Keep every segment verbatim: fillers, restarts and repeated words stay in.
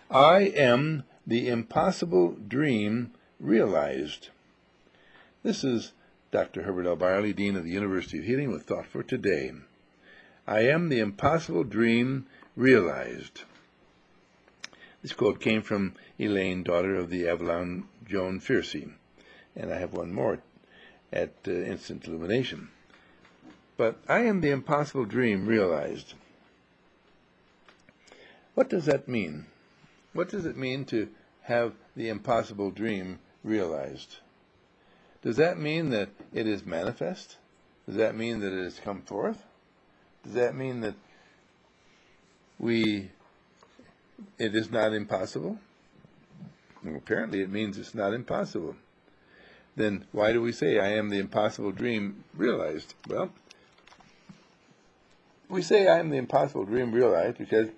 I am the impossible dream realized. This is Doctor Herbert L. Byerly, Dean of the University of Healing, with Thought for Today. I am the impossible dream realized. This quote came from Elaine, daughter of the Avalon Joan Fiercy. And I have one more at uh, Instant Illumination. But I am the impossible dream realized. What does that mean? What does it mean to have the impossible dream realized? Does that mean that it is manifest? Does that mean that it has come forth? Does that mean that we, it is not impossible? Well, apparently it means it's not impossible. Then why do we say, I am the impossible dream realized? Well, we say I am the impossible dream realized because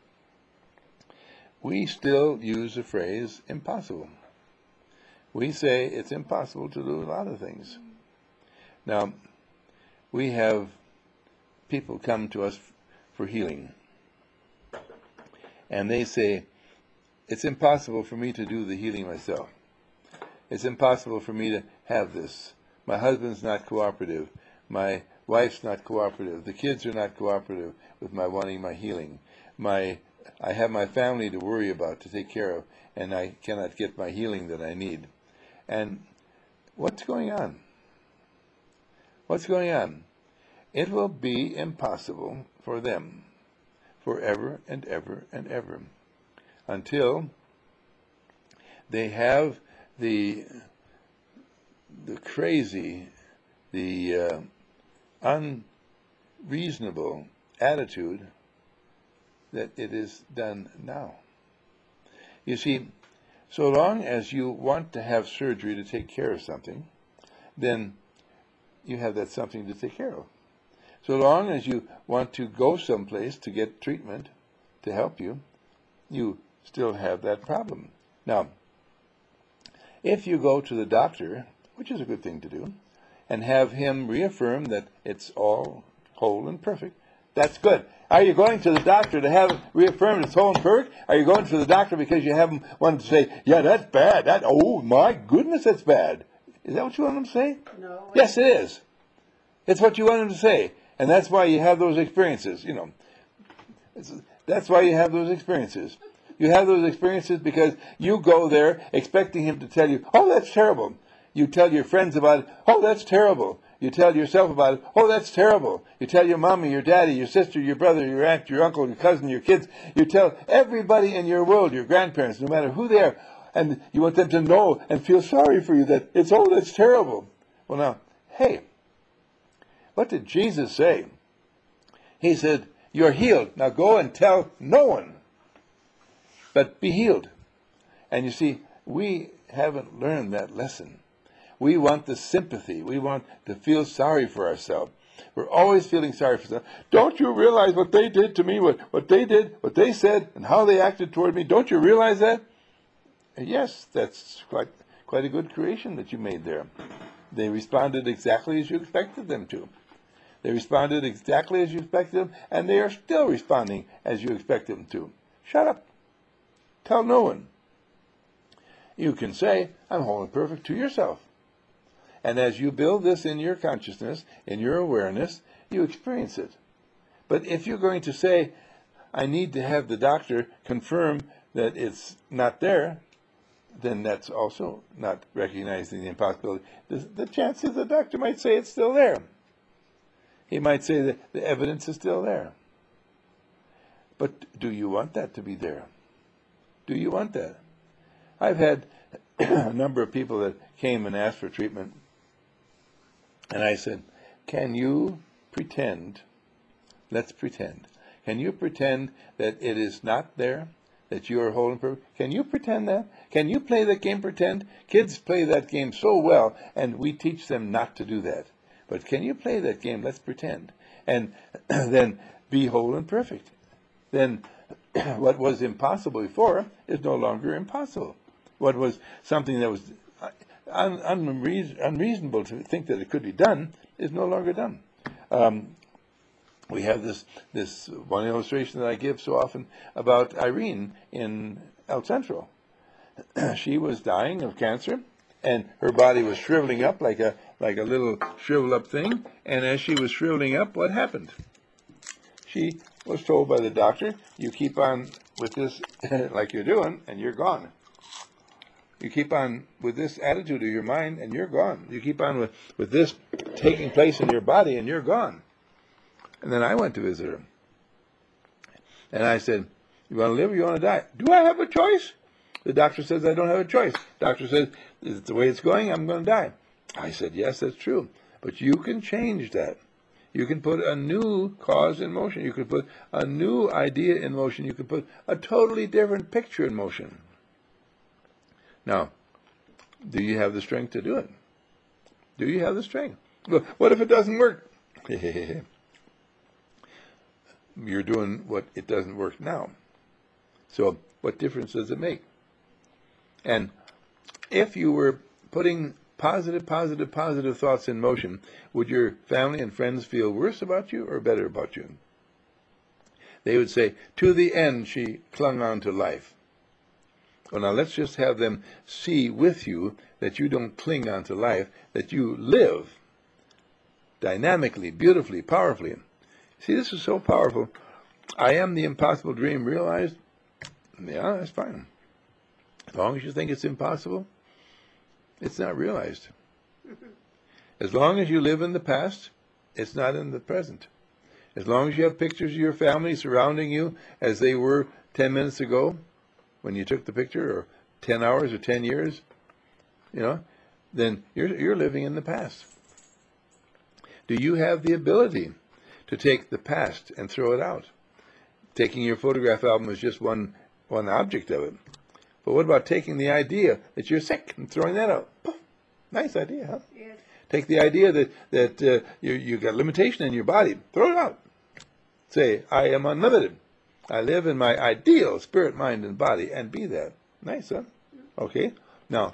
we still use the phrase impossible. We say it's impossible to do a lot of things. Now, we have people come to us for healing, and they say, it's impossible for me to do the healing myself. It's impossible for me to have this. My husband's not cooperative. My wife's not cooperative. The kids are not cooperative with my wanting my healing. My, I have my family to worry about, to take care of, and I cannot get my healing that I need. And what's going on? What's going on? It will be impossible for them forever and ever and ever until they have the the crazy, the uh, unreasonable attitude that it is done now. You see, so long as you want to have surgery to take care of something, then you have that something to take care of. So long as you want to go someplace to get treatment to help you, you still have that problem. Now, if you go to the doctor, which is a good thing to do, and have him reaffirm that it's all whole and perfect, that's good. Are you going to the doctor to have it reaffirmed it's whole and perfect? Are you going to the doctor because you haven't wanted to say, yeah, that's bad. That, oh, my goodness, that's bad. Is that what you want them to say? No. Yes, it is. It's what you want them to say. And that's why you have those experiences, you know. That's why you have those experiences. You have those experiences because you go there expecting him to tell you, oh, that's terrible. You tell your friends about it, oh, that's terrible. You tell yourself about it, oh, that's terrible. You tell your mommy, your daddy, your sister, your brother, your aunt, your uncle, your cousin, your kids. You tell everybody in your world, your grandparents, no matter who they are, and you want them to know and feel sorry for you that it's, oh, that's terrible. Well, now, hey, what did Jesus say? He said, you're healed. Now go and tell no one, but be healed. And you see, we haven't learned that lesson. We want the sympathy. We want to feel sorry for ourselves. We're always feeling sorry for ourselves. Don't you realize what they did to me, what, what they did, what they said, and how they acted toward me? Don't you realize that? And yes, that's quite, quite a good creation that you made there. They responded exactly as you expected them to. They responded exactly as you expected them, and they are still responding as you expected them to. Shut up. Tell no one. You can say, I'm whole and perfect to yourself. And as you build this in your consciousness, in your awareness, you experience it. But if you're going to say, I need to have the doctor confirm that it's not there, then that's also not recognizing the impossibility. The, the chances the doctor might say it's still there. He might say that the evidence is still there. But do you want that to be there? Do you want that? I've had a number of people that came and asked for treatment, and I said, can you pretend, let's pretend, can you pretend that it is not there, that you are whole and perfect? Can you pretend that? Can you play that game, pretend? Kids play that game so well, and we teach them not to do that. But can you play that game? Let's pretend. And then be whole and perfect. Then what was impossible before is no longer impossible. What was something that was un- unreason- unreasonable to think that it could be done is no longer done. Um, We have this this one illustration that I give so often about Irene in El Centro. She was dying of cancer, and her body was shriveling up like a like a little shriveled up thing. And as she was shriveling up, what happened? She was told by the doctor, "You keep on with this like you're doing, and you're gone. You keep on with this attitude of your mind, and you're gone. You keep on with, with this taking place in your body, and you're gone." And then I went to visit her. And I said, "You want to live or you want to die?" "Do I have a choice?" The doctor says I don't have a choice. Doctor says, "Is it the way it's going? I'm going to die." I said, "Yes, that's true. But you can change that. You can put a new cause in motion. You can put a new idea in motion. You can put a totally different picture in motion." Now, do you have the strength to do it? Do you have the strength? Well, what if it doesn't work? You're doing what it doesn't work now. So what difference does it make? And if you were putting positive, positive, positive thoughts in motion, would your family and friends feel worse about you or better about you? They would say, "To the end she clung on to life." Well, now let's just have them see with you that you don't cling on to life, that you live dynamically, beautifully, powerfully. See, this is so powerful. I am the impossible dream realized. Yeah, that's fine. As long as you think it's impossible, it's not realized. As long as you live in the past, it's not in the present. As long as you have pictures of your family surrounding you as they were ten minutes ago when you took the picture, or ten hours or ten years, you know, then you're, you're living in the past. Do you have the ability to take the past and throw it out? Taking your photograph album is just one, one object of it. But what about taking the idea that you're sick and throwing that out? Poof, nice idea, huh? Yes. Take the idea that, that uh, you, you got limitation in your body. Throw it out. Say, "I am unlimited. I live in my ideal spirit, mind, and body," and be that. Nice, huh? Okay. Now,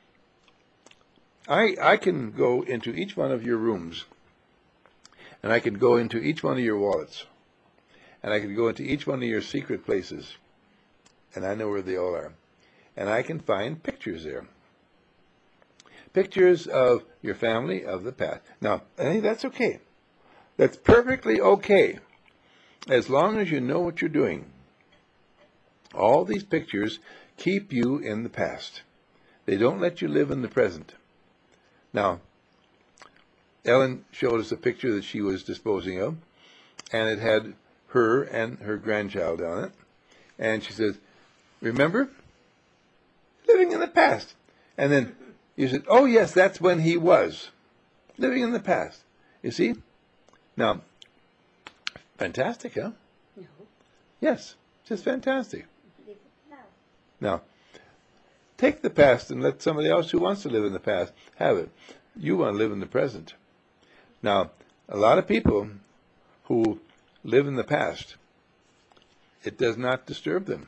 I, I can go into each one of your rooms, and I can go into each one of your wallets, and I can go into each one of your secret places, and I know where they all are. And I can find pictures there. Pictures of your family, of the past. Now, I think that's okay. That's perfectly okay, as long as you know what you're doing. All these pictures keep you in the past. They don't let you live in the present. Now, Ellen showed us a picture that she was disposing of, and it had her and her grandchild on it. And she says, "Remember? Living in the past." And then you said, "Oh, yes, that's when he was living in the past." You see? Now, fantastic, huh? No. Yes, just fantastic. Live it now. Now, take the past and let somebody else who wants to live in the past have it. You want to live in the present. Now, a lot of people who live in the past, it does not disturb them.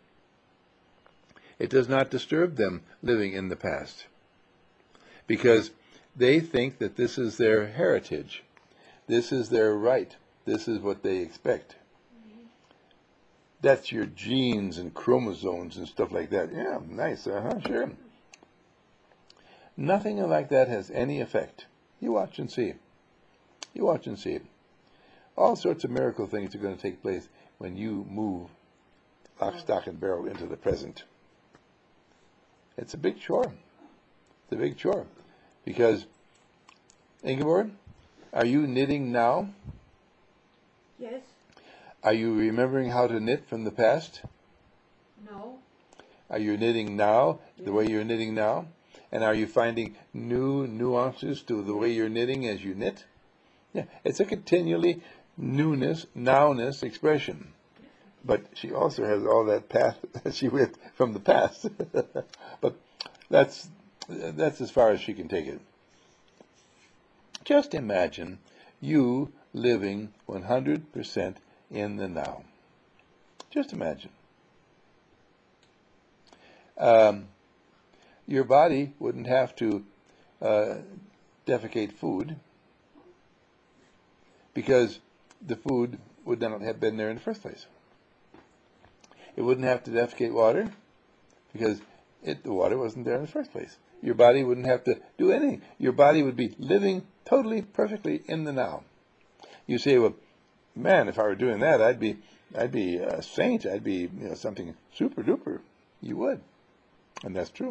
It does not disturb them living in the past, because they think that this is their heritage. This is their right. This is what they expect. That's your genes and chromosomes and stuff like that. Yeah, nice, uh-huh, sure. Nothing like that has any effect. You watch and see. You watch and see. All sorts of miracle things are going to take place when you move lock, stock, and barrel into the present. It's a big chore. It's a big chore. Because, Ingeborg, are you knitting now? Yes. Are you remembering how to knit from the past? No. Are you knitting now the Yes. way you're knitting now? And are you finding new nuances to the way you're knitting as you knit? Yeah, it's a continually newness, nowness expression. But she also has all that path that she went from the past. But that's that's as far as she can take it. Just imagine you living one hundred percent in the now. Just imagine. Um, your body wouldn't have to uh, defecate food, because the food would not have been there in the first place. It wouldn't have to defecate water because it, the water wasn't there in the first place. Your body wouldn't have to do anything. Your body would be living totally, perfectly in the now. You say, well, man, if I were doing that, I'd be, I'd be a saint. I'd be, you know, something super duper. You would, and that's true.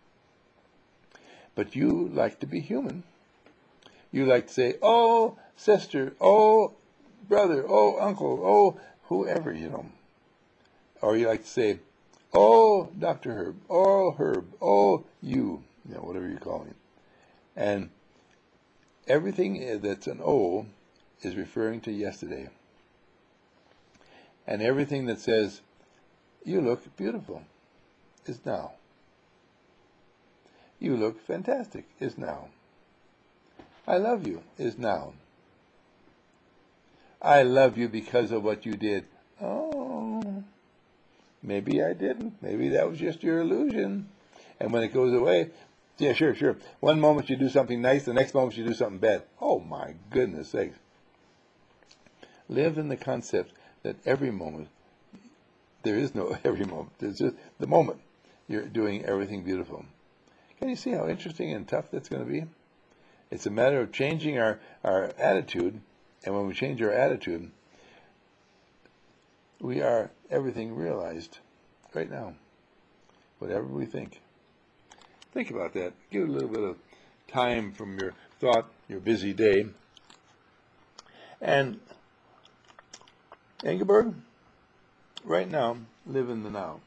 But you like to be human. You like to say, oh, sister, oh, brother, oh, uncle, oh, whoever, you know. Or you like to say, oh, Doctor Herb, oh, Herb, oh, you, you know, whatever you call him. And everything that's an O is referring to yesterday. And everything that says, you look beautiful, is now. You look fantastic, is now. I love you, is now. I love you because of what you did. Oh, maybe I didn't. Maybe that was just your illusion. And when it goes away, yeah, sure, sure. One moment you do something nice, the next moment you do something bad. Oh my goodness sakes. Live in the concept that every moment, there is no every moment, there's just the moment you're doing everything beautiful. Can you see how interesting and tough that's going to be? It's a matter of changing our, our attitude, and when we change our attitude, we are everything realized right now. Whatever we think. Think about that. Give it a little bit of time from your thought, your busy day. And Ingeborg, right now, live in the now.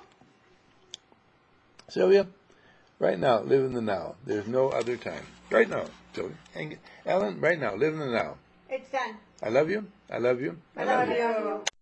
Sylvia, right now, live in the now. There's no other time. Right now, Sylvia. And Ellen, right now, live in the now. It's done. I love you. I love you. I love you.